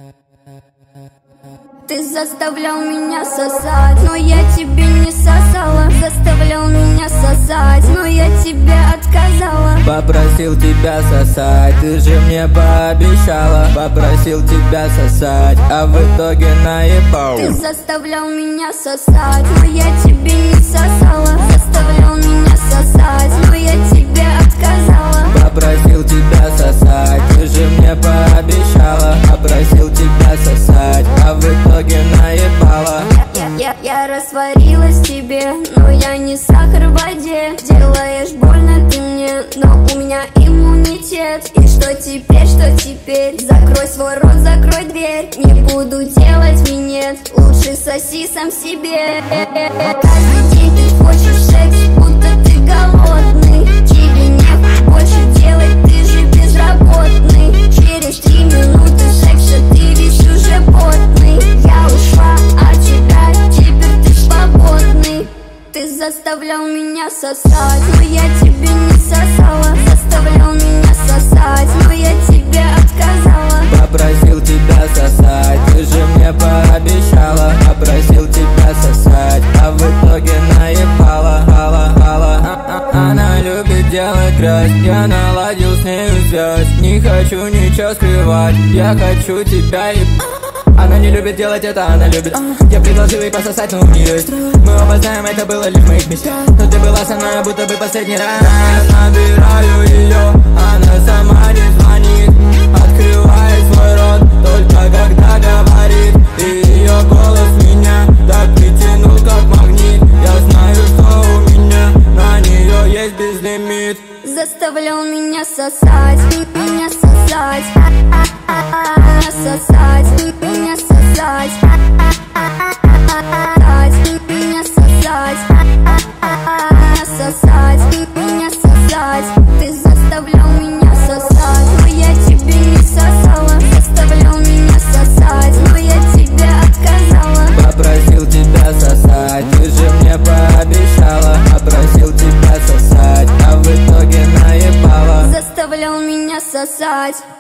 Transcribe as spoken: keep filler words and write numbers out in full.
Ты заставлял меня сосать, но я тебе не сосала. Заставлял меня сосать, но я тебе отказала. Попросил тебя сосать, ты же мне пообещала. Попросил тебя сосать, а в итоге наебал. Ты заставлял меня сосать, но я тебе не сосала. Заставлял меня сосать, но я тебе отказала. Попросил тебя сосать, ты же мне пообещала. Попросил тебя сосать, а в итоге наебала. Я, я, я растворилась в тебе, но я не сахар в воде. Делаешь больно ты мне, но у меня иммунитет. И что теперь, что теперь? Закрой свой рот, закрой дверь. Не буду делать минет, лучше соси сам себе. Каждый день ты хочешь секс, будто ты голодный. Тебе не больше делать, ты же безработный. Через три минуты секса ты весь уже потный. Я ушла от тебя, теперь ты свободный. Ты заставлял меня сосать, но я тебе не сосала. Заставлял меня сосать, но я тебе отказала. Попросил тебя сосать, ты же мне пообещала. Попросил тебя сосать, а в итоге наебала. Хала, хала. А -а Она любит делать грязь, я наладил с нею связь. Не хочу ничего скрывать, я хочу тебя ебать. Она не любит делать это, она любит. Я предложил ей пососать, но у нее есть. Мы оба знаем, это было лишь в моих мечтах. Но ты была со мной, будто бы последний раз. Набираю ее, она сама не звонит. Открывает свой рот, только когда говорит. И ее голос меня так притянул, как магнит. Я знаю, что у меня на нее есть безлимит. Заставлял меня сосать, меня сосать, меня сосать, меня сосать, меня сосать, меня сосать, меня сосать. Ты заставлял меня сосать, но я тебе не сосала. Заставлял меня сосать, но я тебе отказала. Попросил тебя сосать, ты же мне пообещала. Попросил тебя сосать, а в итоге наебала. Заставлял меня сосать.